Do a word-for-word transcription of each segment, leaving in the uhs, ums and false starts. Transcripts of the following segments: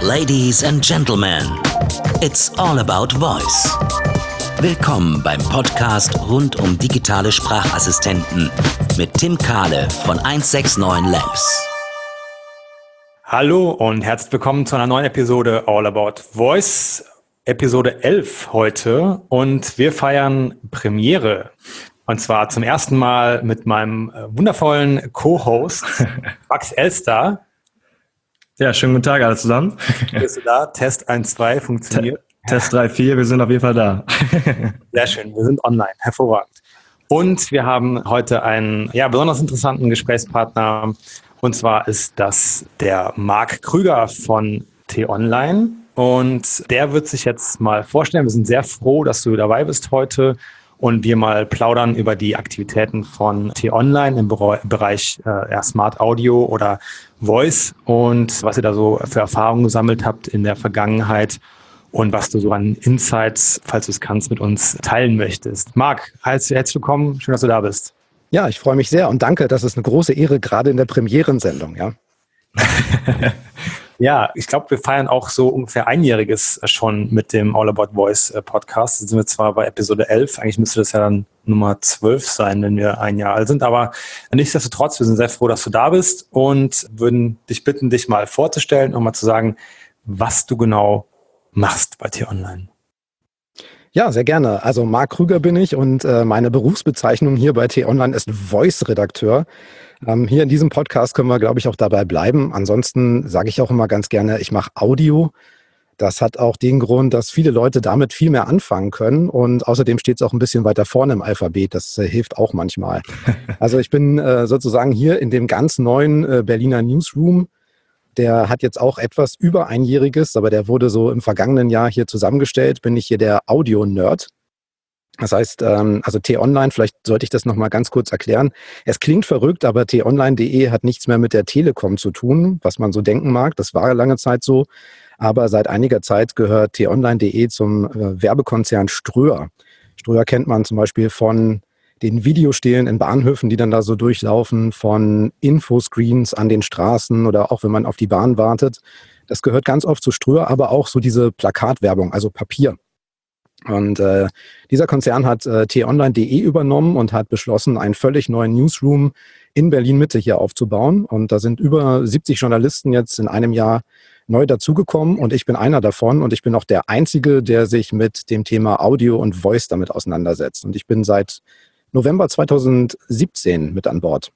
Ladies and Gentlemen, it's all about voice. Willkommen beim Podcast rund um digitale Sprachassistenten mit Tim Kahle von eins sechs neun Labs. Hallo und herzlich willkommen zu einer neuen Episode All About Voice, Episode elf heute, und wir feiern Premiere. Und zwar zum ersten Mal mit meinem wundervollen Co-Host Max Elster. Ja, schönen guten Tag alle zusammen. Bist du da? Test eins, zwei funktioniert. Test drei, vier, wir sind auf jeden Fall da. Sehr schön, wir sind online, hervorragend. Und wir haben heute einen ja, besonders interessanten Gesprächspartner. Und zwar ist das der Marc Krüger von T-Online. Und der wird sich jetzt mal vorstellen. Wir sind sehr froh, dass du dabei bist heute und wir mal plaudern über die Aktivitäten von T-Online im Bereich äh, ja, Smart Audio oder Voice und was ihr da so für Erfahrungen gesammelt habt in der Vergangenheit und was du so an Insights, falls du es kannst, mit uns teilen möchtest. Marc, herzlich willkommen. Schön, dass du da bist. Ja, ich freue mich sehr und danke. Das ist eine große Ehre, gerade in der Premierensendung. Ja, ja, ich glaube, wir feiern auch so ungefähr Einjähriges schon mit dem All About Voice Podcast. Jetzt sind wir zwar bei Episode elf, eigentlich müsste das ja dann Nummer zwölf sein, wenn wir ein Jahr alt sind, aber nichtsdestotrotz, wir sind sehr froh, dass du da bist und würden dich bitten, dich mal vorzustellen und mal zu sagen, was du genau machst bei T-Online. Ja, sehr gerne. Also Marc Krüger bin ich und äh, meine Berufsbezeichnung hier bei T-Online ist Voice-Redakteur. Ähm, hier in diesem Podcast können wir, glaube ich, auch dabei bleiben. Ansonsten sage ich auch immer ganz gerne, ich mache Audio. Das hat auch den Grund, dass viele Leute damit viel mehr anfangen können und außerdem steht es auch ein bisschen weiter vorne im Alphabet. Das äh, hilft auch manchmal. Also ich bin äh, sozusagen hier in dem ganz neuen äh, Berliner Newsroom. Der hat jetzt auch etwas über einjähriges, aber der wurde so im vergangenen Jahr hier zusammengestellt. Bin ich hier der Audio-Nerd. Das heißt, ähm, also T-Online, vielleicht sollte ich das nochmal ganz kurz erklären. Es klingt verrückt, aber t online punkt de hat nichts mehr mit der Telekom zu tun, was man so denken mag. Das war lange Zeit so. Aber seit einiger Zeit gehört t online punkt de zum äh, Werbekonzern Ströer. Ströer kennt man zum Beispiel von den Videostelen in Bahnhöfen, die dann da so durchlaufen, von Infoscreens an den Straßen oder auch wenn man auf die Bahn wartet. Das gehört ganz oft zu Ströer, aber auch so diese Plakatwerbung, also Papier. Und äh, dieser Konzern hat äh, t online punkt de übernommen und hat beschlossen, einen völlig neuen Newsroom in Berlin-Mitte hier aufzubauen. Und da sind über siebzig Journalisten jetzt in einem Jahr neu dazugekommen und ich bin einer davon und ich bin auch der Einzige, der sich mit dem Thema Audio und Voice damit auseinandersetzt. Und ich bin seit November zweitausendsiebzehn mit an Bord.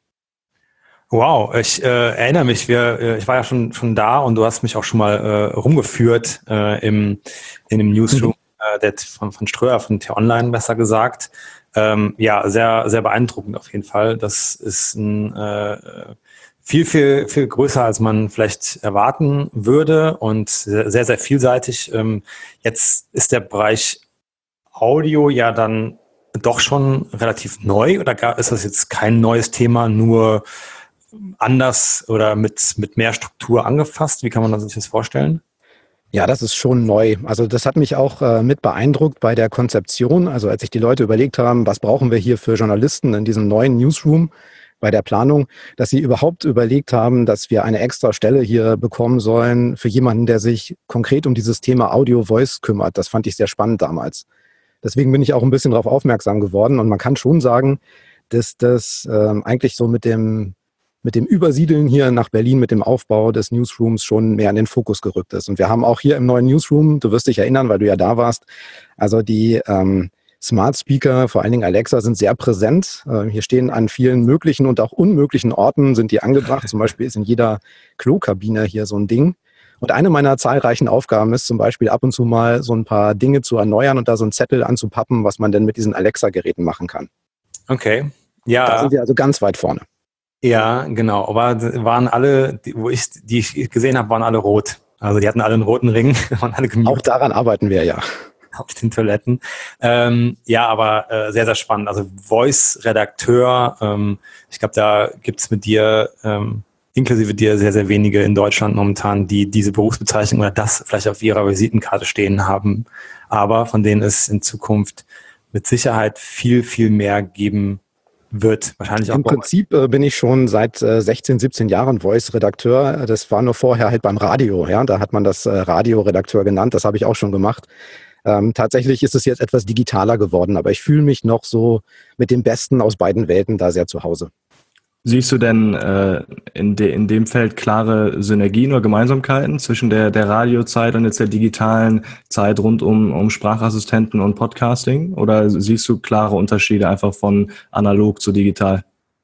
Wow, ich äh, erinnere mich, wir, äh, ich war ja schon schon da und du hast mich auch schon mal äh, rumgeführt äh, im in dem Newsroom mhm. äh, der, von, von Ströer, von T-Online besser gesagt. Ähm, ja, sehr sehr beeindruckend auf jeden Fall. Das ist ein äh, viel, viel, viel größer, als man vielleicht erwarten würde und sehr, sehr vielseitig. Ähm, jetzt ist der Bereich Audio ja dann doch schon relativ neu oder ist das jetzt kein neues Thema, nur anders oder mit, mit mehr Struktur angefasst? Wie kann man sich das vorstellen? Ja, das ist schon neu. Also das hat mich auch äh, mit beeindruckt bei der Konzeption. Also als sich die Leute überlegt haben, was brauchen wir hier für Journalisten in diesem neuen Newsroom bei der Planung, dass sie überhaupt überlegt haben, dass wir eine extra Stelle hier bekommen sollen für jemanden, der sich konkret um dieses Thema Audio-Voice kümmert. Das fand ich sehr spannend damals. Deswegen bin ich auch ein bisschen darauf aufmerksam geworden und man kann schon sagen, dass das ähm, eigentlich so mit dem, mit dem Übersiedeln hier nach Berlin, mit dem Aufbau des Newsrooms schon mehr in den Fokus gerückt ist. Und wir haben auch hier im neuen Newsroom, du wirst dich erinnern, weil du ja da warst, also die ähm, Smart Speaker, vor allen Dingen Alexa, sind sehr präsent. Äh, hier stehen an vielen möglichen und auch unmöglichen Orten sind die angebracht. Zum Beispiel ist in jeder Klokabine hier so ein Ding. Und eine meiner zahlreichen Aufgaben ist zum Beispiel ab und zu mal so ein paar Dinge zu erneuern und da so einen Zettel anzupappen, was man denn mit diesen Alexa-Geräten machen kann. Okay, ja. Da sind wir also ganz weit vorne. Ja, genau. Aber waren alle, die, wo ich, die ich gesehen habe, waren alle rot. Also die hatten alle einen roten Ring. Waren alle gemutet. Auch daran arbeiten wir, ja. Auf den Toiletten. Ähm, ja, aber äh, sehr, sehr spannend. Also Voice-Redakteur, ähm, ich glaube, da gibt's mit dir... Ähm, inklusive dir sehr, sehr wenige in Deutschland momentan, die diese Berufsbezeichnung oder das vielleicht auf ihrer Visitenkarte stehen haben, aber von denen es in Zukunft mit Sicherheit viel, viel mehr geben wird. Wahrscheinlich auch. Im Prinzip äh, bin ich schon seit äh, sechzehn, siebzehn Jahren Voice-Redakteur. Das war nur vorher halt beim Radio. Ja, da hat man das äh, Radioredakteur genannt. Das habe ich auch schon gemacht. Ähm, tatsächlich ist es jetzt etwas digitaler geworden, aber ich fühle mich noch so mit dem Besten aus beiden Welten da sehr zu Hause. Siehst du denn äh, in, de, in dem Feld klare Synergien oder Gemeinsamkeiten zwischen der, der Radiozeit und jetzt der digitalen Zeit rund um, um Sprachassistenten und Podcasting? Oder siehst du klare Unterschiede einfach von analog zu digital?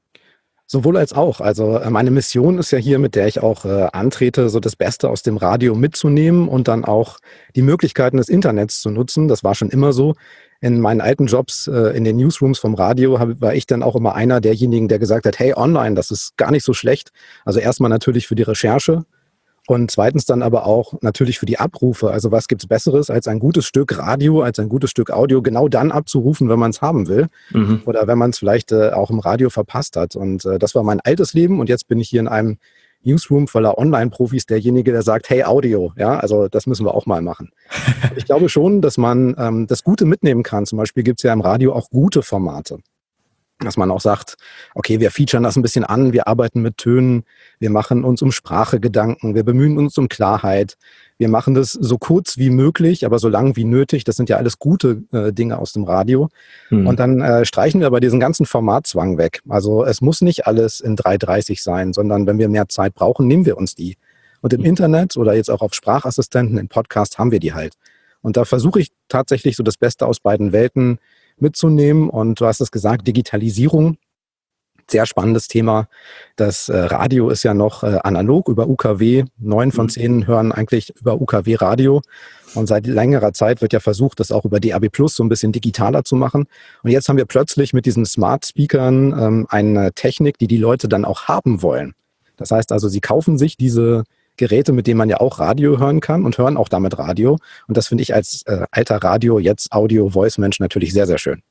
Sowohl als auch. Also äh, meine Mission ist ja hier, mit der ich auch äh, antrete, so das Beste aus dem Radio mitzunehmen und dann auch die Möglichkeiten des Internets zu nutzen. Das war schon immer so. In meinen alten Jobs äh, in den Newsrooms vom Radio hab, war ich dann auch immer einer derjenigen, der gesagt hat, hey, online, das ist gar nicht so schlecht. Also erstmal natürlich für die Recherche und zweitens dann aber auch natürlich für die Abrufe. Also was gibt's Besseres als ein gutes Stück Radio, als ein gutes Stück Audio genau dann abzurufen, wenn man es haben will Mhm. oder wenn man es vielleicht äh, auch im Radio verpasst hat. Und äh, das war mein altes Leben und jetzt bin ich hier in einem Newsroom voller Online-Profis derjenige, der sagt, hey, Audio, ja, also das müssen wir auch mal machen. Ich glaube schon, dass man ähm, das Gute mitnehmen kann. Zum Beispiel gibt es ja im Radio auch gute Formate. Dass man auch sagt, okay, wir featuren das ein bisschen an, wir arbeiten mit Tönen, wir machen uns um Sprache Gedanken, wir bemühen uns um Klarheit, wir machen das so kurz wie möglich, aber so lang wie nötig. Das sind ja alles gute äh, Dinge aus dem Radio. Mhm. Und dann äh, streichen wir aber diesen ganzen Formatzwang weg. Also es muss nicht alles in drei dreißig sein, sondern wenn wir mehr Zeit brauchen, nehmen wir uns die. Und im Internet oder jetzt auch auf Sprachassistenten, im Podcast haben wir die halt. Und da versuche ich tatsächlich so das Beste aus beiden Welten mitzunehmen. Und du hast es gesagt, Digitalisierung, sehr spannendes Thema. Das äh, Radio ist ja noch äh, analog über U K W. Neun von zehn hören eigentlich über U K W Radio. Und seit längerer Zeit wird ja versucht, das auch über D A B Plus so ein bisschen digitaler zu machen. Und jetzt haben wir plötzlich mit diesen Smart Speakern ähm, eine Technik, die die Leute dann auch haben wollen. Das heißt also, sie kaufen sich diese Geräte, mit denen man ja auch Radio hören kann und hören auch damit Radio. Und das finde ich als äh, alter Radio, jetzt Audio-Voice-Mensch natürlich sehr, sehr schön.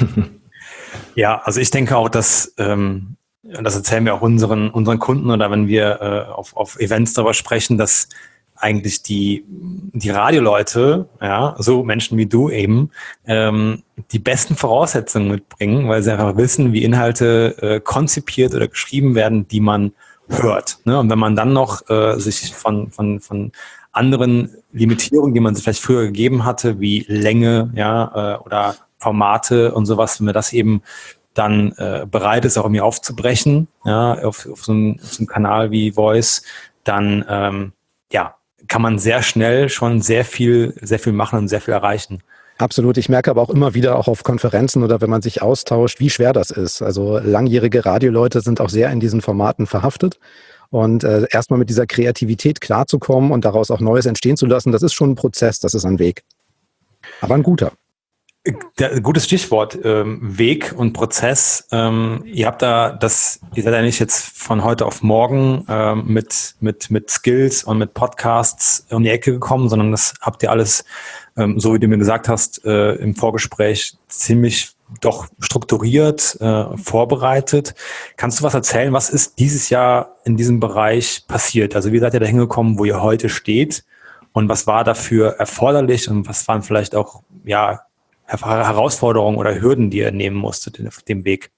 Ja, also ich denke auch, dass, ähm, das erzählen wir auch unseren, unseren Kunden oder wenn wir äh, auf, auf Events darüber sprechen, dass eigentlich die, die Radioleute, ja, so Menschen wie du eben, ähm, die besten Voraussetzungen mitbringen, weil sie einfach wissen, wie Inhalte äh, konzipiert oder geschrieben werden, die man hört. Ne? Und wenn man dann noch äh, sich von, von, von anderen Limitierungen, die man sich vielleicht früher gegeben hatte, wie Länge, ja, äh, oder Formate und sowas, wenn man das eben dann äh, bereit ist, auch irgendwie aufzubrechen, ja, auf, auf, so einem, auf so einem Kanal wie Voice, dann ähm, ja, kann man sehr schnell schon sehr viel, sehr viel machen und sehr viel erreichen. Absolut. Ich merke aber auch immer wieder, auch auf Konferenzen oder wenn man sich austauscht, wie schwer das ist. Also langjährige Radioleute sind auch sehr in diesen Formaten verhaftet. Und äh, erstmal mit dieser Kreativität klarzukommen und daraus auch Neues entstehen zu lassen, das ist schon ein Prozess, das ist ein Weg. Aber ein guter. Der, gutes Stichwort, ähm, Weg und Prozess. Ähm, ihr habt da das, ihr seid ja nicht jetzt von heute auf morgen ähm, mit, mit, mit Skills und mit Podcasts um die Ecke gekommen, sondern das habt ihr alles, ähm, so wie du mir gesagt hast, äh, im Vorgespräch ziemlich doch strukturiert, äh, vorbereitet. Kannst du was erzählen? Was ist dieses Jahr in diesem Bereich passiert? Also wie seid ihr da hingekommen, wo ihr heute steht? Und was war dafür erforderlich und was waren vielleicht auch, ja, Herausforderungen oder Hürden, die ihr nehmen musstet auf dem Weg?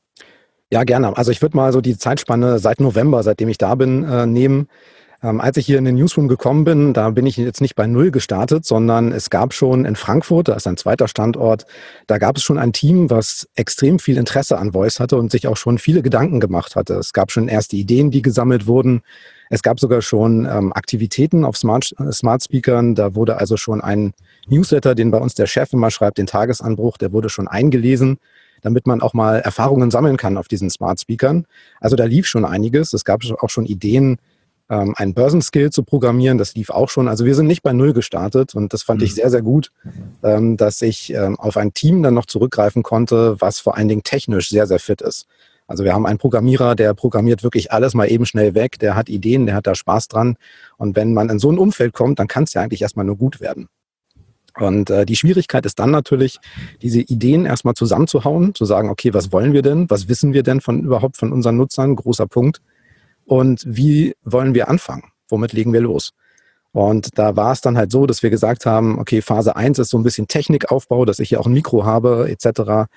Ja, gerne. Also ich würde mal so die Zeitspanne seit November, seitdem ich da bin, äh, nehmen. Ähm, als ich hier in den Newsroom gekommen bin, da bin ich jetzt nicht bei Null gestartet, sondern es gab schon in Frankfurt, da ist ein zweiter Standort, da gab es schon ein Team, was extrem viel Interesse an Voice hatte und sich auch schon viele Gedanken gemacht hatte. Es gab schon erste Ideen, die gesammelt wurden. Es gab sogar schon ähm, Aktivitäten auf Smart, Smart Speakern. Da wurde also schon ein Newsletter, den bei uns der Chef immer schreibt, den Tagesanbruch, der wurde schon eingelesen, damit man auch mal Erfahrungen sammeln kann auf diesen Smart Speakern. Also da lief schon einiges. Es gab auch schon Ideen, ähm, einen Börsenskill zu programmieren. Das lief auch schon. Also wir sind nicht bei Null gestartet und das fand mhm. ich sehr, sehr gut, ähm, dass ich ähm, auf ein Team dann noch zurückgreifen konnte, was vor allen Dingen technisch sehr, sehr fit ist. Also wir haben einen Programmierer, der programmiert wirklich alles mal eben schnell weg, der hat Ideen, der hat da Spaß dran. Und wenn man in so ein Umfeld kommt, dann kann es ja eigentlich erstmal nur gut werden. Und äh, die Schwierigkeit ist dann natürlich, diese Ideen erstmal zusammenzuhauen, zu sagen, okay, was wollen wir denn? Was wissen wir denn von überhaupt von unseren Nutzern? Großer Punkt. Und wie wollen wir anfangen? Womit legen wir los? Und da war es dann halt so, dass wir gesagt haben, okay, Phase eins ist so ein bisschen Technikaufbau, dass ich hier auch ein Mikro habe, et cetera.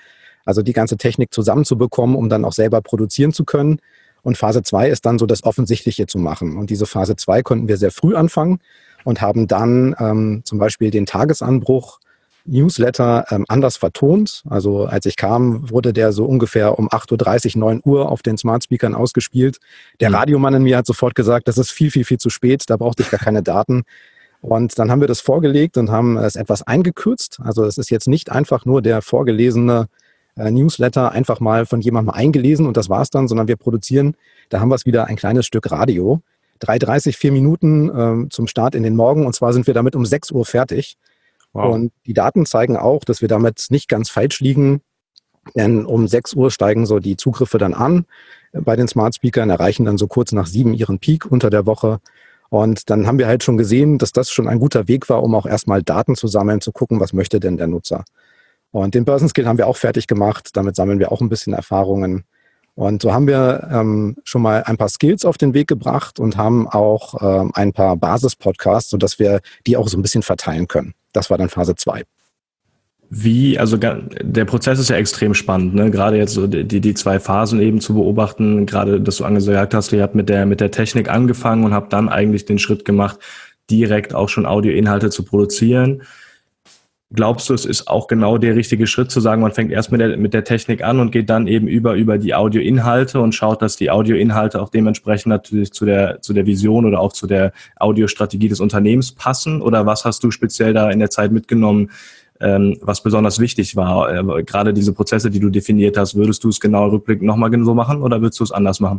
Also die ganze Technik zusammenzubekommen, um dann auch selber produzieren zu können. Und Phase zwei ist dann so das Offensichtliche zu machen. Und diese Phase zwei konnten wir sehr früh anfangen und haben dann ähm, zum Beispiel den Tagesanbruch Newsletter ähm, anders vertont. Also als ich kam, wurde der so ungefähr um acht Uhr dreißig, neun Uhr auf den Smart Speakern ausgespielt. Der Radiomann in mir hat sofort gesagt, das ist viel, viel, viel zu spät, da brauchte ich gar keine Daten. Und dann haben wir das vorgelegt und haben es etwas eingekürzt. Also es ist jetzt nicht einfach nur der vorgelesene äh, Newsletter einfach mal von jemandem eingelesen und das war's dann, sondern wir produzieren, da haben wir es wieder, ein kleines Stück Radio. drei Uhr dreißig, vier Minuten äh, zum Start in den Morgen und zwar sind wir damit um sechs Uhr fertig. Wow. Und die Daten zeigen auch, dass wir damit nicht ganz falsch liegen, denn um sechs Uhr steigen so die Zugriffe dann an bei den Smart Speakern, erreichen dann so kurz nach sieben ihren Peak unter der Woche. Und dann haben wir halt schon gesehen, dass das schon ein guter Weg war, um auch erstmal Daten zu sammeln, zu gucken, was möchte denn der Nutzer. Und den Börsenskill haben wir auch fertig gemacht, damit sammeln wir auch ein bisschen Erfahrungen. Und so haben wir ähm, schon mal ein paar Skills auf den Weg gebracht und haben auch ähm, ein paar Basis-Podcasts, sodass wir die auch so ein bisschen verteilen können. Das war dann Phase zwei. Wie, also der Prozess ist ja extrem spannend, ne? Gerade jetzt so die, die zwei Phasen eben zu beobachten, gerade, dass du angesagt hast, ihr habt mit der, mit der Technik angefangen und habt dann eigentlich den Schritt gemacht, direkt auch schon Audioinhalte zu produzieren. Glaubst du, es ist auch genau der richtige Schritt zu sagen, man fängt erst mit der, mit der Technik an und geht dann eben über, über die Audioinhalte und schaut, dass die Audioinhalte auch dementsprechend natürlich zu der, zu der Vision oder auch zu der Audiostrategie des Unternehmens passen? Oder was hast du speziell da in der Zeit mitgenommen, ähm, was besonders wichtig war? Äh, gerade diese Prozesse, die du definiert hast, würdest du es genau rückblickend nochmal so machen oder würdest du es anders machen?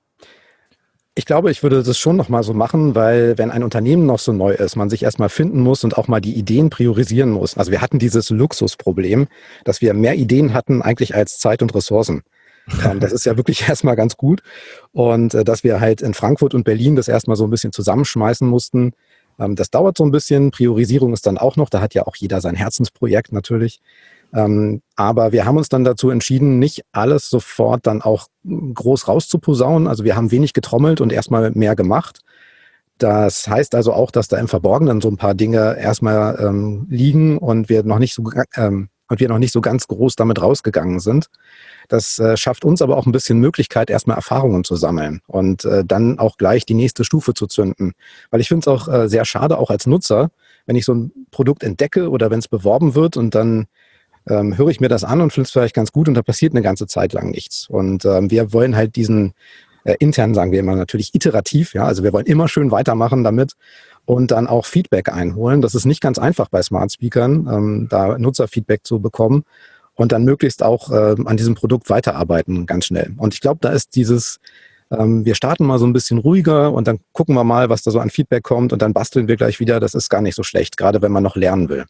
Ich glaube, ich würde das schon nochmal so machen, weil wenn ein Unternehmen noch so neu ist, man sich erstmal finden muss und auch mal die Ideen priorisieren muss. Also wir hatten dieses Luxusproblem, dass wir mehr Ideen hatten eigentlich als Zeit und Ressourcen. Das ist ja wirklich erstmal ganz gut. Und dass wir halt in Frankfurt und Berlin das erstmal so ein bisschen zusammenschmeißen mussten, das dauert so ein bisschen. Priorisierung ist dann auch noch, da hat ja auch jeder sein Herzensprojekt natürlich. Ähm, aber wir haben uns dann dazu entschieden, nicht alles sofort dann auch groß rauszuposaunen. Also wir haben wenig getrommelt und erstmal mehr gemacht. Das heißt also auch, dass da im Verborgenen so ein paar Dinge erstmal ähm, liegen und wir noch nicht so ähm, und wir noch nicht so ganz groß damit rausgegangen sind. Das äh, schafft uns aber auch ein bisschen Möglichkeit, erstmal Erfahrungen zu sammeln und äh, dann auch gleich die nächste Stufe zu zünden. Weil ich finde es auch äh, sehr schade, auch als Nutzer, wenn ich so ein Produkt entdecke oder wenn es beworben wird und dann Ähm, höre ich mir das an und finde es vielleicht ganz gut und da passiert eine ganze Zeit lang nichts. Und ähm, wir wollen halt diesen, äh, intern sagen wir immer natürlich iterativ, ja, also wir wollen immer schön weitermachen damit und dann auch Feedback einholen. Das ist nicht ganz einfach bei Smart Speakern, ähm, da Nutzerfeedback zu bekommen und dann möglichst auch äh, an diesem Produkt weiterarbeiten, ganz schnell. Und ich glaube, da ist dieses, ähm, wir starten mal so ein bisschen ruhiger und dann gucken wir mal, was da so an Feedback kommt und dann basteln wir gleich wieder. Das ist gar nicht so schlecht, gerade wenn man noch lernen will.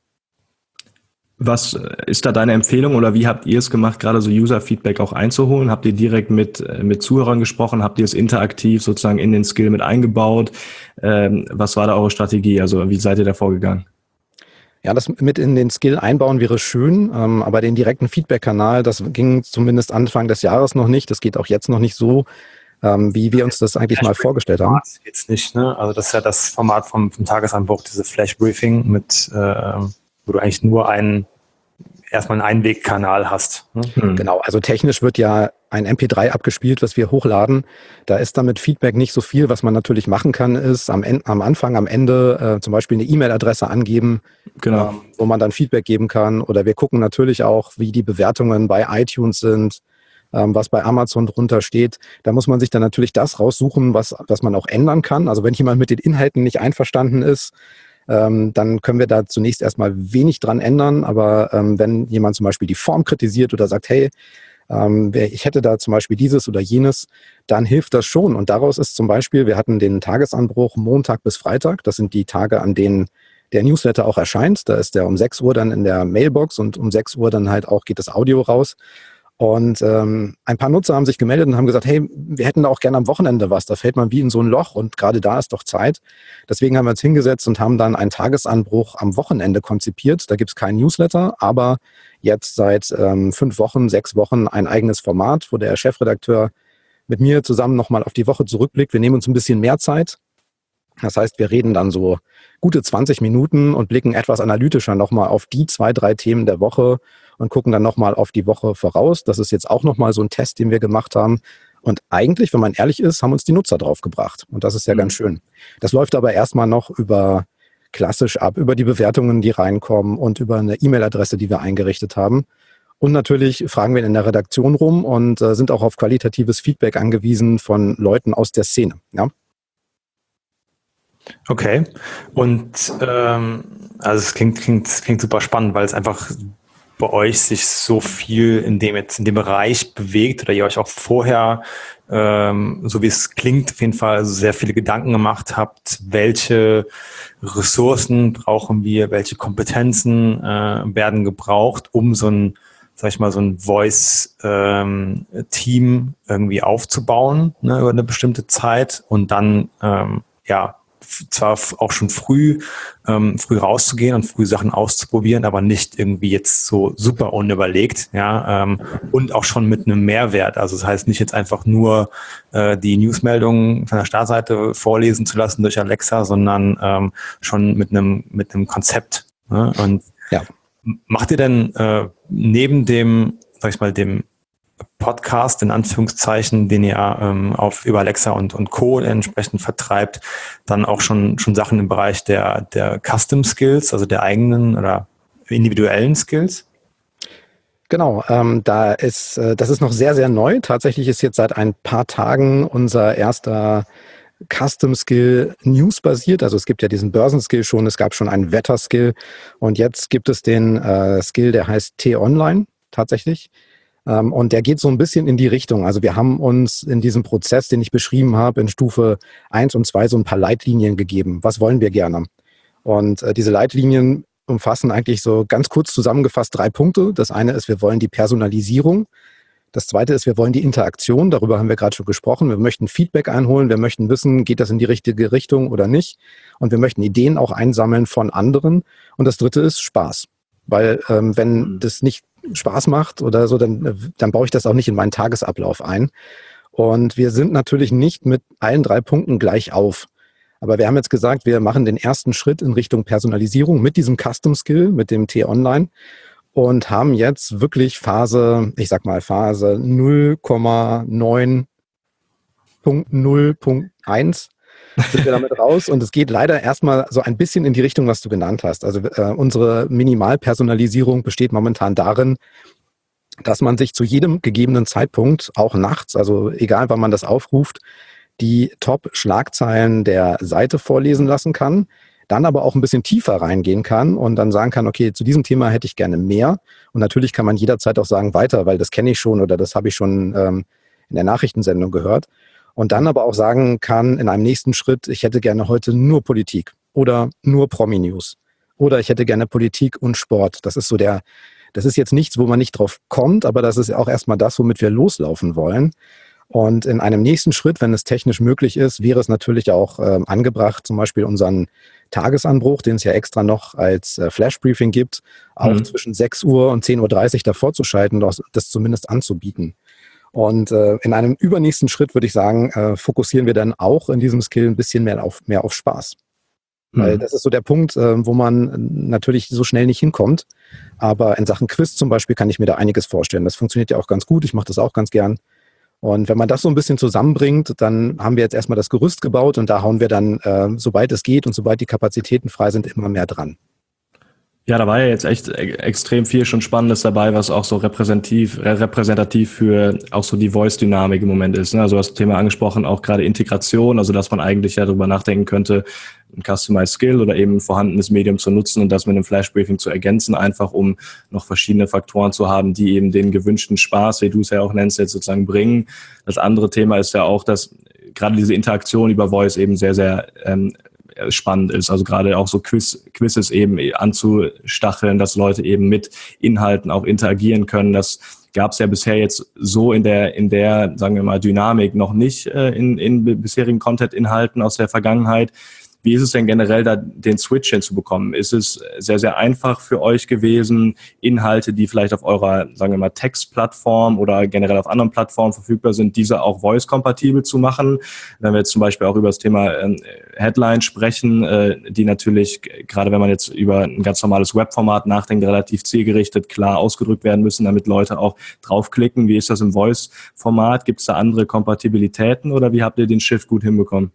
Was ist da deine Empfehlung oder wie habt ihr es gemacht, gerade so User-Feedback auch einzuholen? Habt ihr direkt mit mit Zuhörern gesprochen? Habt ihr es interaktiv sozusagen in den Skill mit eingebaut? Ähm, was war da eure Strategie? Also wie seid ihr da vorgegangen? Ja, das mit in den Skill einbauen wäre schön, ähm, aber den direkten Feedback-Kanal, das ging zumindest Anfang des Jahres noch nicht. Das geht auch jetzt noch nicht so, ähm, wie wir uns das eigentlich mal vorgestellt haben. Jetzt nicht, ne? Also das ist ja das Format vom, vom Tagesanbruch, diese Flash-Briefing mit äh, wo du eigentlich nur einen, erstmal einen Einwegkanal hast. Hm. Genau, also technisch wird ja ein M P drei abgespielt, was wir hochladen. Da ist damit Feedback nicht so viel. Was man natürlich machen kann, ist am, Ende, am Anfang, am Ende äh, zum Beispiel eine E-Mail-Adresse angeben, genau. ähm, wo man dann Feedback geben kann. Oder wir gucken natürlich auch, wie die Bewertungen bei iTunes sind, ähm, was bei Amazon drunter steht. Da muss man sich dann natürlich das raussuchen, was, was man auch ändern kann. Also wenn jemand mit den Inhalten nicht einverstanden ist, Ähm, dann können wir da zunächst erstmal wenig dran ändern. Aber ähm, wenn jemand zum Beispiel die Form kritisiert oder sagt, hey, ähm, ich hätte da zum Beispiel dieses oder jenes, dann hilft das schon. Und daraus ist zum Beispiel, wir hatten den Tagesanbruch Montag bis Freitag. Das sind die Tage, an denen der Newsletter auch erscheint. Da ist der um sechs Uhr dann in der Mailbox und um sechs Uhr dann halt auch geht das Audio raus. Und ähm, ein paar Nutzer haben sich gemeldet und haben gesagt, hey, wir hätten da auch gerne am Wochenende was. Da fällt man wie in so ein Loch und gerade da ist doch Zeit. Deswegen haben wir uns hingesetzt und haben dann einen Tagesanbruch am Wochenende konzipiert. Da gibt es keinen Newsletter, aber jetzt seit ähm, fünf Wochen, sechs Wochen ein eigenes Format, wo der Chefredakteur mit mir zusammen nochmal auf die Woche zurückblickt. Wir nehmen uns ein bisschen mehr Zeit. Das heißt, wir reden dann so gute zwanzig Minuten und blicken etwas analytischer nochmal auf die zwei, drei Themen der Woche und gucken dann nochmal auf die Woche voraus. Das ist jetzt auch nochmal so ein Test, den wir gemacht haben. Und eigentlich, wenn man ehrlich ist, haben uns die Nutzer draufgebracht. Und das ist ja mhm. ganz schön. Das läuft aber erstmal noch über klassisch ab, über die Bewertungen, die reinkommen und über eine E-Mail-Adresse, die wir eingerichtet haben. Und natürlich fragen wir in der Redaktion rum und äh, sind auch auf qualitatives Feedback angewiesen von Leuten aus der Szene. Ja? Okay. Und ähm, also es klingt, klingt, klingt super spannend, weil es einfach bei euch sich so viel in dem jetzt in dem Bereich bewegt oder ihr euch auch vorher, ähm, so wie es klingt, auf jeden Fall also sehr viele Gedanken gemacht habt, welche Ressourcen brauchen wir, welche Kompetenzen äh, werden gebraucht, um so ein, sag ich mal, so ein Voice-Team ähm, irgendwie aufzubauen, ne, über eine bestimmte Zeit und dann ähm, ja zwar auch schon früh, ähm, früh rauszugehen und früh Sachen auszuprobieren, aber nicht irgendwie jetzt so super unüberlegt, ja, ähm, und auch schon mit einem Mehrwert. Also das heißt nicht jetzt einfach nur äh, die Newsmeldungen von der Startseite vorlesen zu lassen durch Alexa, sondern ähm, schon mit einem mit einem Konzept. Ne? Und ja. Macht ihr denn äh, neben dem, sag ich mal, dem Podcast, in Anführungszeichen, den ihr ähm, auf über Alexa und, und Co. entsprechend vertreibt, dann auch schon, schon Sachen im Bereich der, der Custom Skills, also der eigenen oder individuellen Skills? Genau, ähm, da ist, äh, das ist noch sehr, sehr neu. Tatsächlich ist jetzt seit ein paar Tagen unser erster Custom Skill News basiert. Also es gibt ja diesen Börsenskill schon, es gab schon einen Wetter-Skill und jetzt gibt es den äh, Skill, der heißt T-Online tatsächlich. Ähm, und der geht so ein bisschen in die Richtung. Also wir haben uns in diesem Prozess, den ich beschrieben habe, in Stufe eins und zwei so ein paar Leitlinien gegeben. Was wollen wir gerne? Und äh, diese Leitlinien umfassen eigentlich so ganz kurz zusammengefasst drei Punkte. Das eine ist, wir wollen die Personalisierung. Das zweite ist, wir wollen die Interaktion. Darüber haben wir gerade schon gesprochen. Wir möchten Feedback einholen. Wir möchten wissen, geht das in die richtige Richtung oder nicht? Und wir möchten Ideen auch einsammeln von anderen. Und das dritte ist Spaß. Weil ähm, wenn das nicht Spaß macht oder so, dann, dann baue ich das auch nicht in meinen Tagesablauf ein. Und wir sind natürlich nicht mit allen drei Punkten gleich auf. Aber wir haben jetzt gesagt, wir machen den ersten Schritt in Richtung Personalisierung mit diesem Custom Skill, mit dem T-Online und haben jetzt wirklich Phase, ich sag mal Phase null Komma neun Punkt null Punkt eins sind wir damit raus. Und es geht leider erstmal so ein bisschen in die Richtung, was du genannt hast. Also äh, unsere Minimalpersonalisierung besteht momentan darin, dass man sich zu jedem gegebenen Zeitpunkt, auch nachts, also egal wann man das aufruft, die Top-Schlagzeilen der Seite vorlesen lassen kann, dann aber auch ein bisschen tiefer reingehen kann und dann sagen kann, okay, zu diesem Thema hätte ich gerne mehr. Und natürlich kann man jederzeit auch sagen, weiter, weil das kenne ich schon oder das habe ich schon ähm, in der Nachrichtensendung gehört. Und dann aber auch sagen kann in einem nächsten Schritt, ich hätte gerne heute nur Politik oder nur Promi-News oder ich hätte gerne Politik und Sport. Das ist so der, das ist jetzt nichts, wo man nicht drauf kommt, aber das ist auch erstmal das, womit wir loslaufen wollen. Und in einem nächsten Schritt, wenn es technisch möglich ist, wäre es natürlich auch ähm, angebracht, zum Beispiel unseren Tagesanbruch, den es ja extra noch als äh, Flash-Briefing gibt, auch mhm. zwischen sechs Uhr und zehn Uhr dreißig davor zu schalten, das, das zumindest anzubieten. Und äh, in einem übernächsten Schritt würde ich sagen, äh, fokussieren wir dann auch in diesem Skill ein bisschen mehr auf, mehr auf Spaß. Mhm. Weil das ist so der Punkt, äh, wo man natürlich so schnell nicht hinkommt. Aber in Sachen Quiz zum Beispiel kann ich mir da einiges vorstellen. Das funktioniert ja auch ganz gut. Ich mache das auch ganz gern. Und wenn man das so ein bisschen zusammenbringt, dann haben wir jetzt erstmal das Gerüst gebaut und da hauen wir dann, äh, sobald es geht und sobald die Kapazitäten frei sind, immer mehr dran. Ja, da war ja jetzt echt extrem viel schon Spannendes dabei, was auch so repräsentativ, repräsentativ für auch so die Voice-Dynamik im Moment ist. Also du hast das Thema angesprochen, auch gerade Integration, also dass man eigentlich ja darüber nachdenken könnte, ein Customized Skill oder eben ein vorhandenes Medium zu nutzen und das mit einem Flash-Briefing zu ergänzen, einfach um noch verschiedene Faktoren zu haben, die eben den gewünschten Spaß, wie du es ja auch nennst, jetzt sozusagen bringen. Das andere Thema ist ja auch, dass gerade diese Interaktion über Voice eben sehr, sehr ähm, spannend ist, also gerade auch so Quiz, Quizzes eben anzustacheln, dass Leute eben mit Inhalten auch interagieren können. Das gab es ja bisher jetzt so in der, in der, sagen wir mal, Dynamik noch nicht äh, in, in bisherigen Content-Inhalten aus der Vergangenheit. Wie ist es denn generell, da den Switch hinzubekommen? Ist es sehr, sehr einfach für euch gewesen, Inhalte, die vielleicht auf eurer, sagen wir mal, Textplattform oder generell auf anderen Plattformen verfügbar sind, diese auch voice-kompatibel zu machen? Wenn wir jetzt zum Beispiel auch über das Thema äh, Headline sprechen, äh, die natürlich, gerade wenn man jetzt über ein ganz normales Webformat nachdenkt, relativ zielgerichtet klar ausgedrückt werden müssen, damit Leute auch draufklicken. Wie ist das im Voice-Format? Gibt es da andere Kompatibilitäten oder wie habt ihr den Shift gut hinbekommen?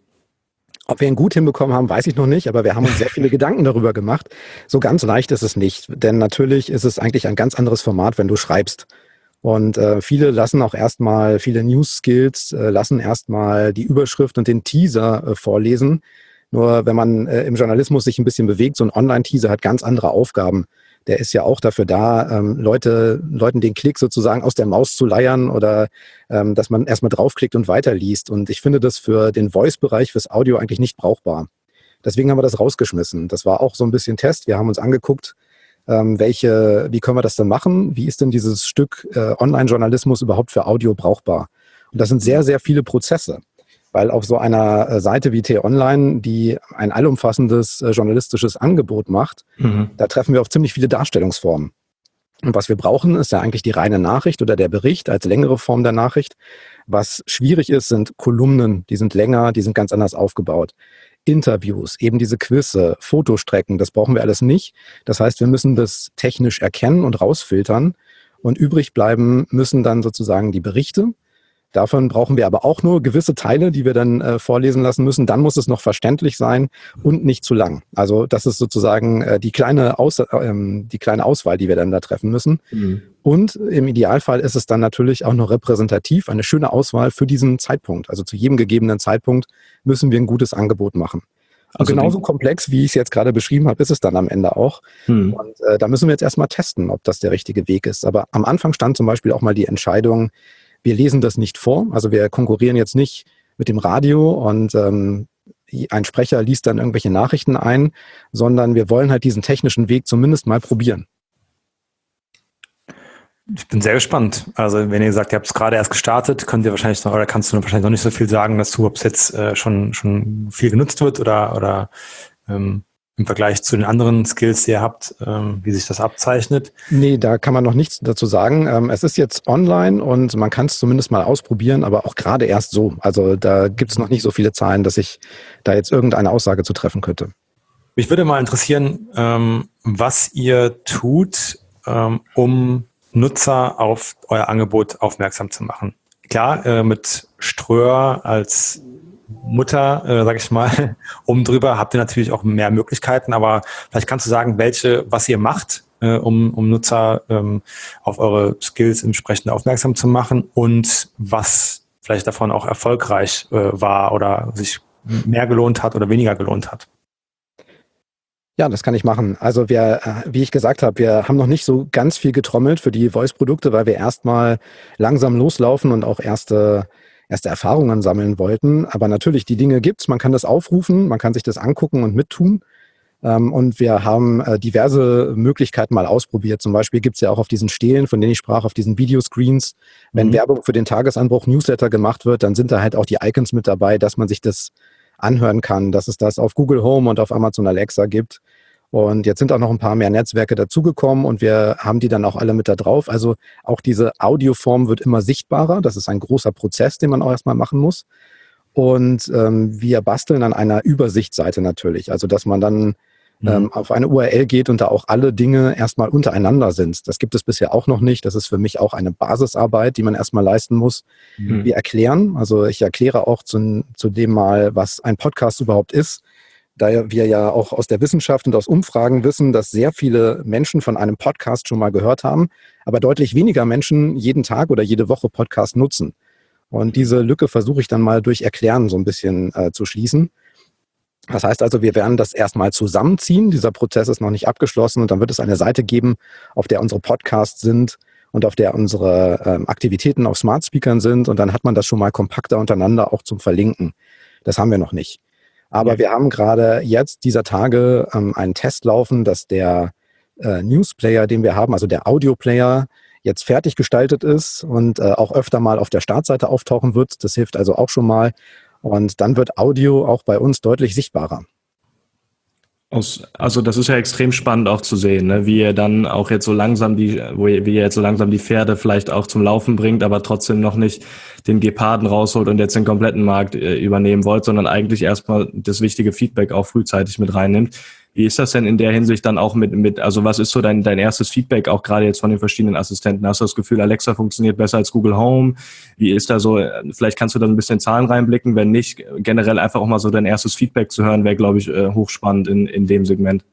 Ob wir ihn gut hinbekommen haben, weiß ich noch nicht, aber wir haben uns sehr viele Gedanken darüber gemacht. So ganz leicht ist es nicht, denn natürlich ist es eigentlich ein ganz anderes Format, wenn du schreibst. Und äh, viele lassen auch erstmal, viele News-Skills äh, lassen erstmal die Überschrift und den Teaser äh, vorlesen. Nur wenn man äh, im Journalismus sich ein bisschen bewegt, so ein Online-Teaser hat ganz andere Aufgaben. Der ist ja auch dafür da, ähm, Leute, Leuten den Klick sozusagen aus der Maus zu leiern oder ähm, dass man erstmal draufklickt und weiterliest. Und ich finde das für den Voice-Bereich, fürs Audio eigentlich nicht brauchbar. Deswegen haben wir das rausgeschmissen. Das war auch so ein bisschen Test. Wir haben uns angeguckt, ähm, welche, wie können wir das denn machen? Wie ist denn dieses Stück äh, Online-Journalismus überhaupt für Audio brauchbar? Und das sind sehr, sehr viele Prozesse. Weil auf so einer Seite wie T-Online, die ein allumfassendes äh, journalistisches Angebot macht, mhm. da treffen wir auf ziemlich viele Darstellungsformen. Und was wir brauchen, ist ja eigentlich die reine Nachricht oder der Bericht als längere Form der Nachricht. Was schwierig ist, sind Kolumnen, die sind länger, die sind ganz anders aufgebaut. Interviews, eben diese Quizze, Fotostrecken, das brauchen wir alles nicht. Das heißt, wir müssen das technisch erkennen und rausfiltern. Und übrig bleiben müssen dann sozusagen die Berichte. Davon brauchen wir aber auch nur gewisse Teile, die wir dann äh, vorlesen lassen müssen. Dann muss es noch verständlich sein und nicht zu lang. Also das ist sozusagen äh, die kleine Aus ähm, die kleine Auswahl, die wir dann da treffen müssen. Mhm. Und im Idealfall ist es dann natürlich auch noch repräsentativ, eine schöne Auswahl für diesen Zeitpunkt. Also zu jedem gegebenen Zeitpunkt müssen wir ein gutes Angebot machen. Und also genauso komplex, wie ich es jetzt gerade beschrieben habe, ist es dann am Ende auch. Mhm. Und äh, da müssen wir jetzt erstmal testen, ob das der richtige Weg ist. Aber am Anfang stand zum Beispiel auch mal die Entscheidung, wir lesen das nicht vor, also wir konkurrieren jetzt nicht mit dem Radio und ähm, ein Sprecher liest dann irgendwelche Nachrichten ein, sondern wir wollen halt diesen technischen Weg zumindest mal probieren. Ich bin sehr gespannt. Also wenn ihr sagt, ihr habt es gerade erst gestartet, könnt ihr wahrscheinlich noch, oder kannst du wahrscheinlich noch nicht so viel sagen dazu, ob es jetzt äh, schon schon viel genutzt wird oder oder ähm, im Vergleich zu den anderen Skills, die ihr habt, ähm, wie sich das abzeichnet? Nee, da kann man noch nichts dazu sagen. Ähm, es ist jetzt online und man kann es zumindest mal ausprobieren, aber auch gerade erst so. Also da gibt es noch nicht so viele Zahlen, dass ich da jetzt irgendeine Aussage zu treffen könnte. Mich würde mal interessieren, ähm, was ihr tut, ähm, um Nutzer auf euer Angebot aufmerksam zu machen. Klar, äh, mit Ströer als Mutter, äh, sag ich mal, oben drüber habt ihr natürlich auch mehr Möglichkeiten, aber vielleicht kannst du sagen, welche, was ihr macht, äh, um, um Nutzer ähm, auf eure Skills entsprechend aufmerksam zu machen und was vielleicht davon auch erfolgreich äh, war oder sich mehr gelohnt hat oder weniger gelohnt hat. Ja, das kann ich machen. Also wir, wie ich gesagt habe, wir haben noch nicht so ganz viel getrommelt für die Voice-Produkte, weil wir erstmal langsam loslaufen und auch erste erste Erfahrungen sammeln wollten. Aber natürlich, die Dinge gibt's. Man kann das aufrufen, man kann sich das angucken und mittun. Und wir haben diverse Möglichkeiten mal ausprobiert. Zum Beispiel gibt's ja auch auf diesen Stelen, von denen ich sprach, auf diesen Videoscreens, wenn mhm. Werbung für den Tagesanbruch Newsletter gemacht wird, dann sind da halt auch die Icons mit dabei, dass man sich das anhören kann, dass es das auf Google Home und auf Amazon Alexa gibt. Und jetzt sind auch noch ein paar mehr Netzwerke dazugekommen und wir haben die dann auch alle mit da drauf. Also auch diese Audioform wird immer sichtbarer. Das ist ein großer Prozess, den man auch erstmal machen muss. Und ähm, wir basteln an einer Übersichtsseite natürlich. Also dass man dann mhm. ähm, auf eine U R L geht und da auch alle Dinge erstmal untereinander sind. Das gibt es bisher auch noch nicht. Das ist für mich auch eine Basisarbeit, die man erstmal leisten muss. Mhm. Wir erklären, also ich erkläre auch zu, zu dem mal, was ein Podcast überhaupt ist. Da wir ja auch aus der Wissenschaft und aus Umfragen wissen, dass sehr viele Menschen von einem Podcast schon mal gehört haben, aber deutlich weniger Menschen jeden Tag oder jede Woche Podcast nutzen. Und diese Lücke versuche ich dann mal durch Erklären so ein bisschen äh, zu schließen. Das heißt also, wir werden das erstmal zusammenziehen. Dieser Prozess ist noch nicht abgeschlossen und dann wird es eine Seite geben, auf der unsere Podcasts sind und auf der unsere ähm, Aktivitäten auf Smart Speakern sind. Und dann hat man das schon mal kompakter untereinander auch zum Verlinken. Das haben wir noch nicht. Aber wir haben gerade jetzt dieser Tage ähm, einen Test laufen, dass der äh, Newsplayer, den wir haben, also der Audioplayer, jetzt fertig gestaltet ist und äh, auch öfter mal auf der Startseite auftauchen wird. Das hilft also auch schon mal. Und dann wird Audio auch bei uns deutlich sichtbarer. Aus, also das ist ja extrem spannend auch zu sehen, ne? Wie ihr dann auch jetzt so langsam die, wo ihr, wie ihr jetzt so langsam die Pferde vielleicht auch zum Laufen bringt, aber trotzdem noch nicht den Geparden rausholt und jetzt den kompletten Markt äh, übernehmen wollt, sondern eigentlich erstmal das wichtige Feedback auch frühzeitig mit reinnimmt. Wie ist das denn in der Hinsicht dann auch mit, mit, also was ist so dein, dein erstes Feedback auch gerade jetzt von den verschiedenen Assistenten? Hast du das Gefühl, Alexa funktioniert besser als Google Home? Wie ist da so, vielleicht kannst du da ein bisschen Zahlen reinblicken, wenn nicht, generell einfach auch mal so dein erstes Feedback zu hören, wäre, glaube ich, hochspannend in, in dem Segment.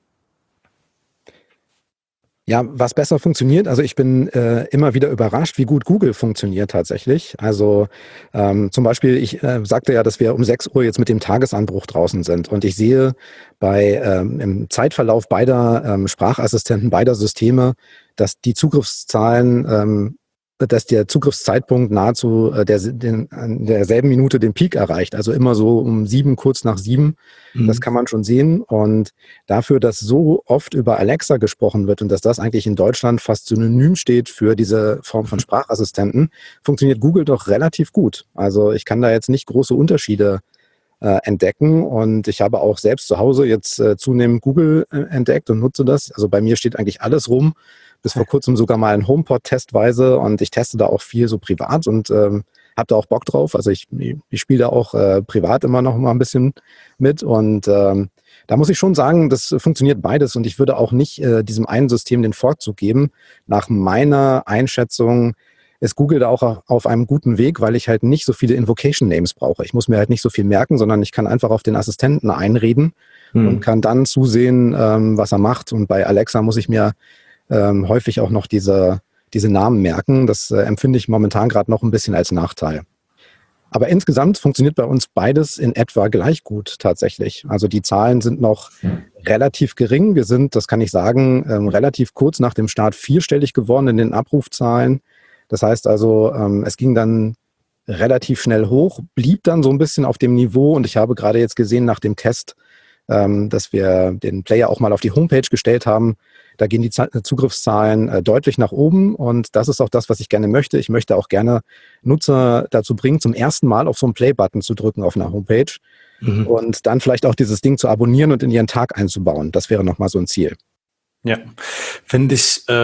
Ja, was besser funktioniert, also ich bin äh, immer wieder überrascht, wie gut Google funktioniert tatsächlich. Also ähm, zum Beispiel, ich äh, sagte ja, dass wir um sechs Uhr jetzt mit dem Tagesanbruch draußen sind und ich sehe bei ähm, im Zeitverlauf beider ähm, Sprachassistenten, beider Systeme, dass die Zugriffszahlen, ähm, dass der Zugriffszeitpunkt nahezu äh, der, den, an derselben Minute den Peak erreicht, also immer so um sieben, kurz nach sieben. Mhm. Das kann man schon sehen. Und dafür, dass so oft über Alexa gesprochen wird und dass das eigentlich in Deutschland fast synonym steht für diese Form von Sprachassistenten, funktioniert Google doch relativ gut. Also ich kann da jetzt nicht große Unterschiede äh, entdecken und ich habe auch selbst zu Hause jetzt äh, zunehmend Google äh, entdeckt und nutze das. Also bei mir steht eigentlich alles rum. Bis vor kurzem sogar mal ein HomePod testweise und ich teste da auch viel so privat und ähm, habe da auch Bock drauf. Also ich, ich spiele da auch äh, privat immer noch mal ein bisschen mit und ähm, da muss ich schon sagen, das funktioniert beides und ich würde auch nicht äh, diesem einen System den Vorzug geben. Nach meiner Einschätzung ist Google da auch auf einem guten Weg, weil ich halt nicht so viele Invocation Names brauche. Ich muss mir halt nicht so viel merken, sondern ich kann einfach auf den Assistenten einreden hm. und kann dann zusehen, ähm, was er macht. Und bei Alexa muss ich mir Ähm, häufig auch noch diese, diese Namen merken. Das äh, empfinde ich momentan gerade noch ein bisschen als Nachteil. Aber insgesamt funktioniert bei uns beides in etwa gleich gut tatsächlich. Also die Zahlen sind noch relativ gering. Wir sind, das kann ich sagen, ähm, relativ kurz nach dem Start vierstellig geworden in den Abrufzahlen. Das heißt also, ähm, es ging dann relativ schnell hoch, blieb dann so ein bisschen auf dem Niveau und ich habe gerade jetzt gesehen nach dem Test, ähm, dass wir den Player auch mal auf die Homepage gestellt haben. Da gehen die Zugriffszahlen äh, deutlich nach oben und das ist auch das, was ich gerne möchte. Ich möchte auch gerne Nutzer dazu bringen, zum ersten Mal auf so einen Play-Button zu drücken auf einer Homepage mhm. und dann vielleicht auch dieses Ding zu abonnieren und in ihren Tag einzubauen. Das wäre nochmal so ein Ziel. Ja, finde ich äh,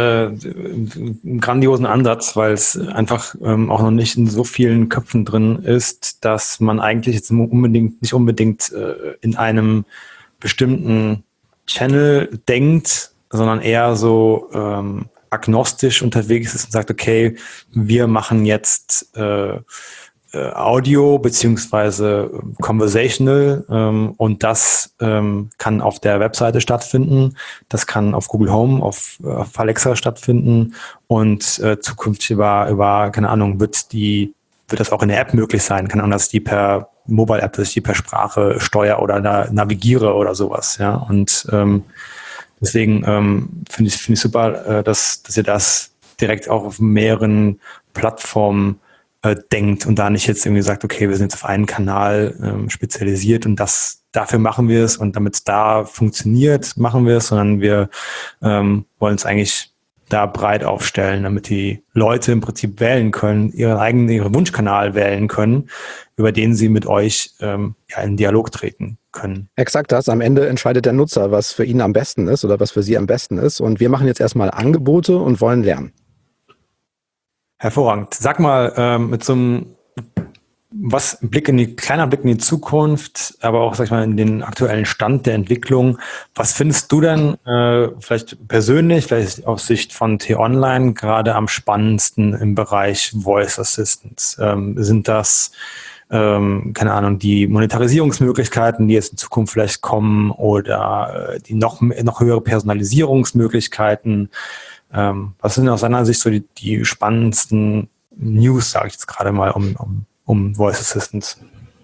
einen grandiosen Ansatz, weil es einfach ähm, auch noch nicht in so vielen Köpfen drin ist, dass man eigentlich jetzt unbedingt nicht unbedingt äh, in einem bestimmten Channel denkt, sondern eher so ähm, agnostisch unterwegs ist und sagt, okay, wir machen jetzt äh, äh, Audio beziehungsweise Conversational ähm, und das ähm, kann auf der Webseite stattfinden, das kann auf Google Home, auf, auf Alexa stattfinden und äh, zukünftig über, über, keine Ahnung, wird die wird das auch in der App möglich sein, keine Ahnung, dass ich die per Mobile-App, dass ich die per Sprache steuere oder na, navigiere oder sowas, ja, und ähm, deswegen ähm, finde ich, finde ich super, äh, dass, dass ihr das direkt auch auf mehreren Plattformen äh, denkt und da nicht jetzt irgendwie sagt, okay, wir sind jetzt auf einen Kanal ähm, spezialisiert und das dafür machen wir es und damit es da funktioniert, machen wir es, sondern wir ähm, wollen es eigentlich da breit aufstellen, damit die Leute im Prinzip wählen können, ihren eigenen ihren Wunschkanal wählen können, über den sie mit euch ähm, ja, in Dialog treten können. Exakt das. Am Ende entscheidet der Nutzer, was für ihn am besten ist oder was für sie am besten ist. Und wir machen jetzt erstmal Angebote und wollen lernen. Hervorragend. Sag mal, ähm, mit so einem was Blick in die, kleiner Blick in die Zukunft, aber auch, sag ich mal, in den aktuellen Stand der Entwicklung. Was findest du denn äh, vielleicht persönlich, vielleicht aus Sicht von T-Online gerade am spannendsten im Bereich Voice Assistance? Ähm, sind das, ähm, keine Ahnung, die Monetarisierungsmöglichkeiten, die jetzt in Zukunft vielleicht kommen oder äh, die noch, noch höhere Personalisierungsmöglichkeiten? Ähm, was sind aus deiner Sicht so die, die spannendsten News, sage ich jetzt gerade mal, um, um um Voice Assistance?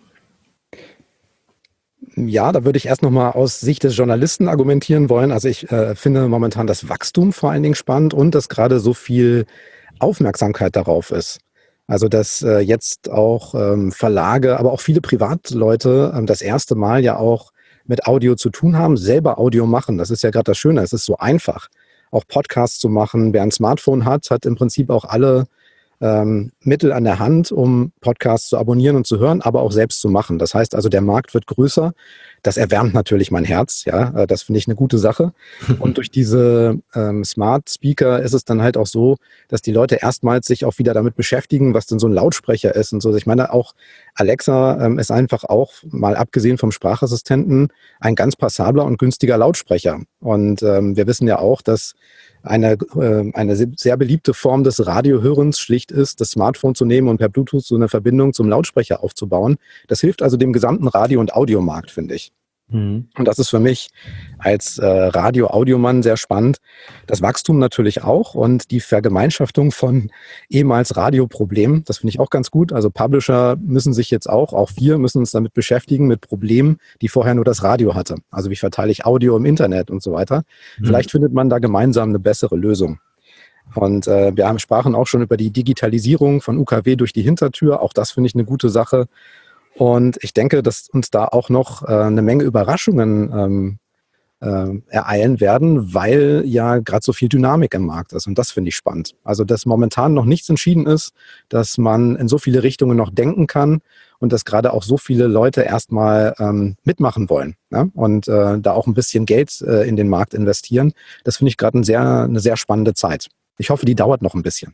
Ja, da würde ich erst nochmal aus Sicht des Journalisten argumentieren wollen. Also ich äh, finde momentan das Wachstum vor allen Dingen spannend und dass gerade so viel Aufmerksamkeit darauf ist. Also dass äh, jetzt auch ähm, Verlage, aber auch viele Privatleute ähm, das erste Mal ja auch mit Audio zu tun haben, selber Audio machen. Das ist ja gerade das Schöne. Es ist so einfach, auch Podcasts zu machen. Wer ein Smartphone hat, hat im Prinzip auch alle ähm, Mittel an der Hand, um Podcasts zu abonnieren und zu hören, aber auch selbst zu machen. Das heißt also, der Markt wird größer. Das erwärmt natürlich mein Herz. Ja, äh, das finde ich eine gute Sache. Und durch diese ähm, Smart Speaker ist es dann halt auch so, dass die Leute erstmals sich auch wieder damit beschäftigen, was denn so ein Lautsprecher ist und so. Ich meine, auch Alexa ähm, ist einfach auch, mal abgesehen vom Sprachassistenten, ein ganz passabler und günstiger Lautsprecher. Und ähm, wir wissen ja auch, dass eine, äh, eine sehr beliebte Form des Radiohörens schlicht ist, das Smartphone zu nehmen und per Bluetooth so eine Verbindung zum Lautsprecher aufzubauen. Das hilft also dem gesamten Radio- und Audiomarkt, finde ich. Und das ist für mich als äh, Radio-Audiomann sehr spannend. Das Wachstum natürlich auch und die Vergemeinschaftung von ehemals Radioproblemen, das finde ich auch ganz gut. Also Publisher müssen sich jetzt auch, auch wir müssen uns damit beschäftigen mit Problemen, die vorher nur das Radio hatte. Also wie verteile ich Audio im Internet und so weiter. Mhm. Vielleicht findet man da gemeinsam eine bessere Lösung. Und äh, wir haben sprachen auch schon über die Digitalisierung von U K W durch die Hintertür. Auch das finde ich eine gute Sache. Und ich denke, dass uns da auch noch äh, eine Menge Überraschungen ähm, äh, ereilen werden, weil ja gerade so viel Dynamik im Markt ist. Und das finde ich spannend. Also, dass momentan noch nichts entschieden ist, dass man in so viele Richtungen noch denken kann und dass gerade auch so viele Leute erstmal ähm, mitmachen wollen, ja? Und äh, da auch ein bisschen Geld äh, in den Markt investieren. Das finde ich gerade ein sehr, eine sehr spannende Zeit. Ich hoffe, die dauert noch ein bisschen.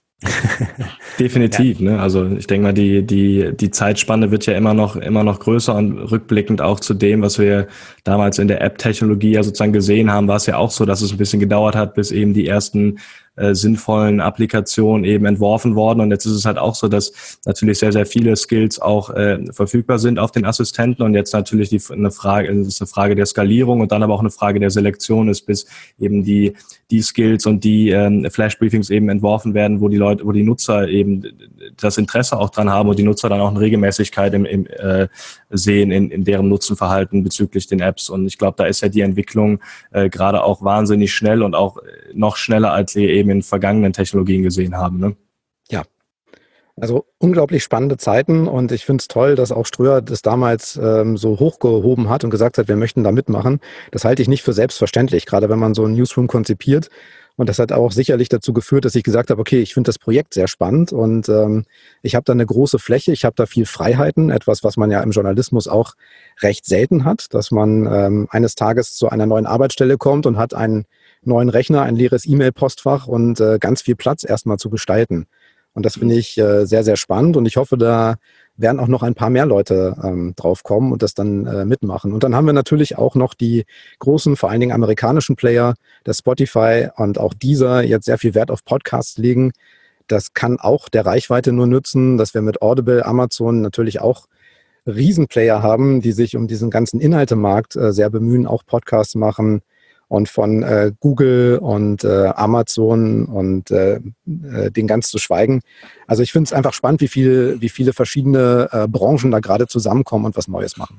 Definitiv, ja. Ne? Also ich denke mal, die die die Zeitspanne wird ja immer noch immer noch größer und rückblickend auch zu dem, was wir damals in der App-Technologie ja sozusagen gesehen haben, war es ja auch so, dass es ein bisschen gedauert hat, bis eben die ersten äh, sinnvollen Applikationen eben entworfen worden. Und jetzt ist es halt auch so, dass natürlich sehr, sehr viele Skills auch äh, verfügbar sind auf den Assistenten. Und jetzt natürlich die, eine Frage, es ist eine Frage der Skalierung und dann aber auch eine Frage der Selektion ist, bis eben die die Skills und die ähm, Flash-Briefings eben entworfen werden, wo die Leute, wo die Nutzer eben das Interesse auch dran haben und die Nutzer dann auch eine Regelmäßigkeit im, im äh, sehen in, in deren Nutzenverhalten bezüglich den Apps. Und ich glaube, da ist ja die Entwicklung äh, gerade auch wahnsinnig schnell und auch noch schneller, als wir eben in vergangenen Technologien gesehen haben. Ne? Ja, also unglaublich spannende Zeiten und ich finde es toll, dass auch Ströer das damals ähm, so hochgehoben hat und gesagt hat, wir möchten da mitmachen. Das halte ich nicht für selbstverständlich, gerade wenn man so ein Newsroom konzipiert. Und das hat auch sicherlich dazu geführt, dass ich gesagt habe, okay, ich finde das Projekt sehr spannend und ähm, ich habe da eine große Fläche, ich habe da viel Freiheiten, etwas, was man ja im Journalismus auch recht selten hat, dass man ähm, eines Tages zu einer neuen Arbeitsstelle kommt und hat einen neuen Rechner, ein leeres E-Mail-Postfach und äh, ganz viel Platz erstmal zu gestalten. Und das finde ich äh, sehr, sehr spannend und ich hoffe, da werden auch noch ein paar mehr Leute ähm, drauf kommen und das dann äh, mitmachen. Und dann haben wir natürlich auch noch die großen, vor allen Dingen amerikanischen Player, das Spotify und auch Deezer jetzt sehr viel Wert auf Podcasts legen. Das kann auch der Reichweite nur nützen, dass wir mit Audible, Amazon natürlich auch Riesenplayer haben, die sich um diesen ganzen Inhaltemarkt äh, sehr bemühen, auch Podcasts machen. Und von äh, Google und äh, Amazon und äh, äh, den ganz zu schweigen. Also ich finde es einfach spannend, wie viel, wie viele verschiedene äh, Branchen da gerade zusammenkommen und was Neues machen.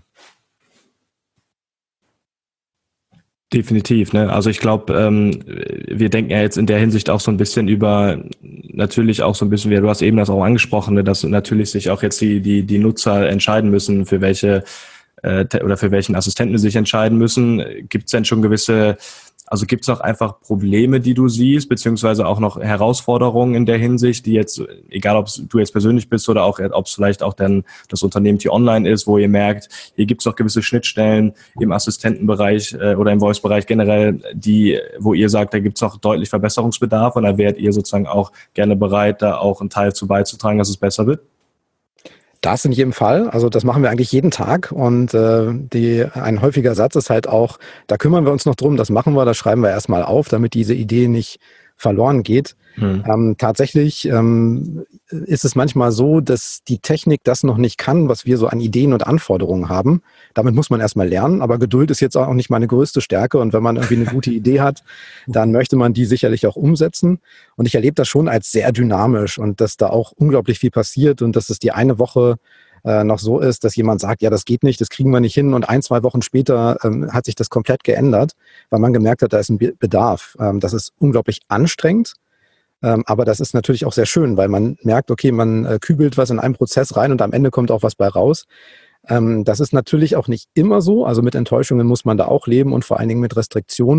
Definitiv, ne? Also ich glaube, ähm, wir denken ja jetzt in der Hinsicht auch so ein bisschen über, natürlich auch so ein bisschen, wie du hast eben das auch angesprochen, ne, dass natürlich sich auch jetzt die die die Nutzer entscheiden müssen, für welche oder für welchen Assistenten sie sich entscheiden müssen. Gibt es denn schon gewisse, also gibt es noch einfach Probleme, die du siehst, beziehungsweise auch noch Herausforderungen in der Hinsicht, die jetzt, egal ob du jetzt persönlich bist oder auch ob es vielleicht auch dann das Unternehmen T-Online ist, wo ihr merkt, hier gibt es noch gewisse Schnittstellen im Assistentenbereich äh, oder im Voice-Bereich generell, die, wo ihr sagt, da gibt es noch deutlich Verbesserungsbedarf und da wärt ihr sozusagen auch gerne bereit, da auch einen Teil zu beizutragen, dass es besser wird? Das in jedem Fall. Also das machen wir eigentlich jeden Tag und äh, die, ein häufiger Satz ist halt auch, da kümmern wir uns noch drum, das machen wir, das schreiben wir erstmal auf, damit diese Idee nicht verloren geht. Hm. Ähm, tatsächlich ähm, ist es manchmal so, dass die Technik das noch nicht kann, was wir so an Ideen und Anforderungen haben. Damit muss man erstmal lernen, aber Geduld ist jetzt auch nicht meine größte Stärke und wenn man irgendwie eine gute Idee hat, dann möchte man die sicherlich auch umsetzen und ich erlebe das schon als sehr dynamisch und dass da auch unglaublich viel passiert und dass es die eine Woche äh, noch so ist, dass jemand sagt, ja, das geht nicht, das kriegen wir nicht hin und ein, zwei Wochen später ähm, hat sich das komplett geändert, weil man gemerkt hat, da ist ein Bedarf. Ähm, das ist unglaublich anstrengend. Ähm, aber das ist natürlich auch sehr schön, weil man merkt, okay, man äh, kübelt was in einen Prozess rein und am Ende kommt auch was bei raus. Ähm, das ist natürlich auch nicht immer so. Also mit Enttäuschungen muss man da auch leben und vor allen Dingen mit Restriktionen.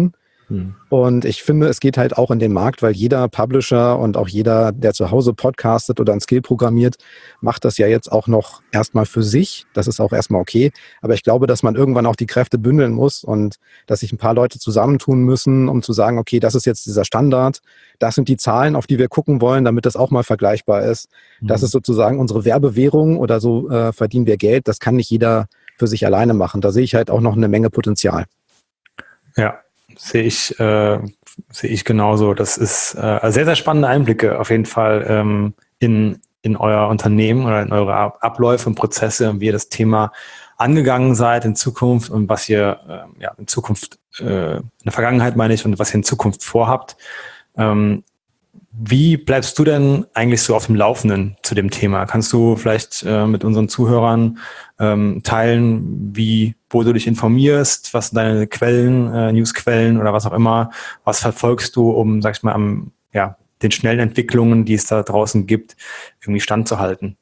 Hm. Und ich finde, es geht halt auch in den Markt, weil jeder Publisher und auch jeder, der zu Hause podcastet oder ein Skill programmiert, macht das ja jetzt auch noch erstmal für sich. Das ist auch erstmal okay. Aber ich glaube, dass man irgendwann auch die Kräfte bündeln muss und dass sich ein paar Leute zusammentun müssen, um zu sagen, okay, das ist jetzt dieser Standard. Das sind die Zahlen, auf die wir gucken wollen, damit das auch mal vergleichbar ist. Mhm. Das ist sozusagen unsere Werbewährung oder so äh, verdienen wir Geld. Das kann nicht jeder für sich alleine machen. Da sehe ich halt auch noch eine Menge Potenzial. Ja. Sehe ich, äh, sehe ich genauso. Das ist äh, sehr, sehr spannende Einblicke auf jeden Fall ähm, in, in euer Unternehmen oder in eure Abläufe und Prozesse und wie ihr das Thema angegangen seid in Zukunft und was ihr äh, ja, in Zukunft, äh, in der Vergangenheit meine ich, und was ihr in Zukunft vorhabt. Ähm, Wie bleibst du denn eigentlich so auf dem Laufenden zu dem Thema? Kannst du vielleicht äh, mit unseren Zuhörern ähm, teilen, wie, wo du dich informierst, was sind deine Quellen, äh, Newsquellen oder was auch immer, was verfolgst du, um, sag ich mal, am, ja, den schnellen Entwicklungen, die es da draußen gibt, irgendwie standzuhalten?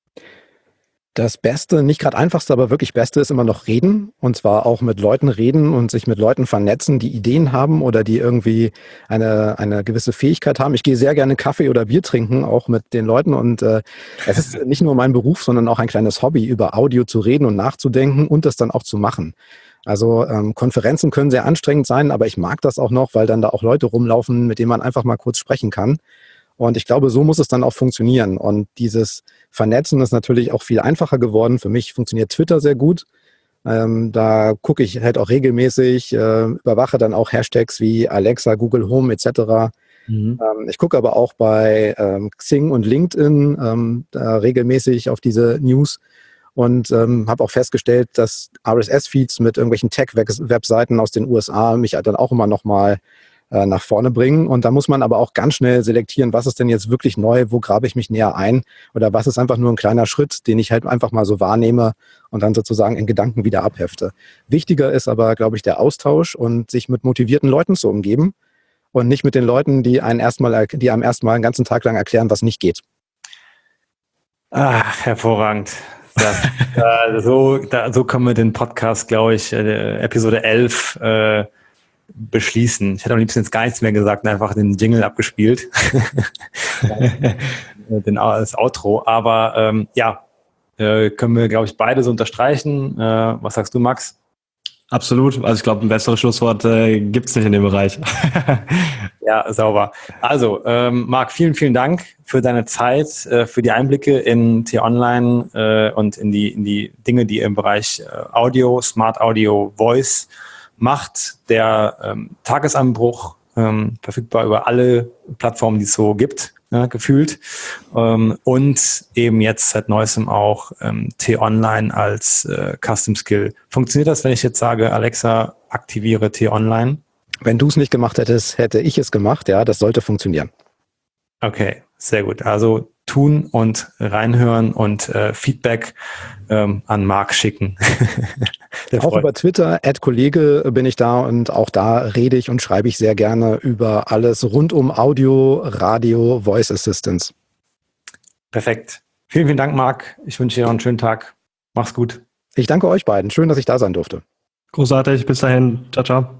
Das Beste, nicht gerade einfachste, aber wirklich Beste ist immer noch reden. Und zwar auch mit Leuten reden und sich mit Leuten vernetzen, die Ideen haben oder die irgendwie eine, eine gewisse Fähigkeit haben. Ich gehe sehr gerne Kaffee oder Bier trinken, auch mit den Leuten. Und äh, es ist nicht nur mein Beruf, sondern auch ein kleines Hobby, über Audio zu reden und nachzudenken und das dann auch zu machen. Also ähm, Konferenzen können sehr anstrengend sein, aber ich mag das auch noch, weil dann da auch Leute rumlaufen, mit denen man einfach mal kurz sprechen kann. Und ich glaube, so muss es dann auch funktionieren. Und dieses Vernetzen ist natürlich auch viel einfacher geworden. Für mich funktioniert Twitter sehr gut. Ähm, da gucke ich halt auch regelmäßig, äh, überwache dann auch Hashtags wie Alexa, Google Home et cetera. Mhm. Ähm, ich gucke aber auch bei ähm, Xing und LinkedIn ähm, da regelmäßig auf diese News und ähm, habe auch festgestellt, dass R S S-Feeds mit irgendwelchen Tech-Webseiten aus den U S A mich dann auch immer noch mal nach vorne bringen. Und da muss man aber auch ganz schnell selektieren, was ist denn jetzt wirklich neu, wo grabe ich mich näher ein oder was ist einfach nur ein kleiner Schritt, den ich halt einfach mal so wahrnehme und dann sozusagen in Gedanken wieder abhefte. Wichtiger ist aber, glaube ich, der Austausch und sich mit motivierten Leuten zu umgeben und nicht mit den Leuten, die einen erstmal, die einem erstmal einen ganzen Tag lang erklären, was nicht geht. Ach, hervorragend. Das, äh, so, da, so können wir den Podcast, glaube ich, äh, Episode elf äh, beschließen. Ich hätte am liebsten jetzt gar nichts mehr gesagt und einfach den Jingle abgespielt. den, das Outro. Aber ähm, ja, äh, können wir, glaube ich, beide so unterstreichen. Äh, was sagst du, Max? Absolut. Also ich glaube, ein besseres Schlusswort äh, gibt es nicht in dem Bereich. Ja, sauber. Also, ähm, Marc, vielen, vielen Dank für deine Zeit, äh, für die Einblicke in T-Online äh, und in die, in die Dinge, die ihr im Bereich äh, Audio, Smart Audio, Voice macht. Der ähm, Tagesanbruch, ähm, verfügbar über alle Plattformen, die es so gibt, ja, gefühlt. Ähm, und eben jetzt seit neuestem auch ähm, T-Online als äh, Custom Skill. Funktioniert das, wenn ich jetzt sage, Alexa, aktiviere T-Online? Wenn du es nicht gemacht hättest, hätte ich es gemacht. Ja, das sollte funktionieren. Okay, sehr gut. Also tun und reinhören und äh, Feedback ähm, an Marc schicken. Auch über Twitter, at Kollege bin ich da und auch da rede ich und schreibe ich sehr gerne über alles rund um Audio, Radio, Voice Assistance. Perfekt. Vielen, vielen Dank, Marc. Ich wünsche dir noch einen schönen Tag. Mach's gut. Ich danke euch beiden. Schön, dass ich da sein durfte. Großartig. Bis dahin. Ciao, ciao.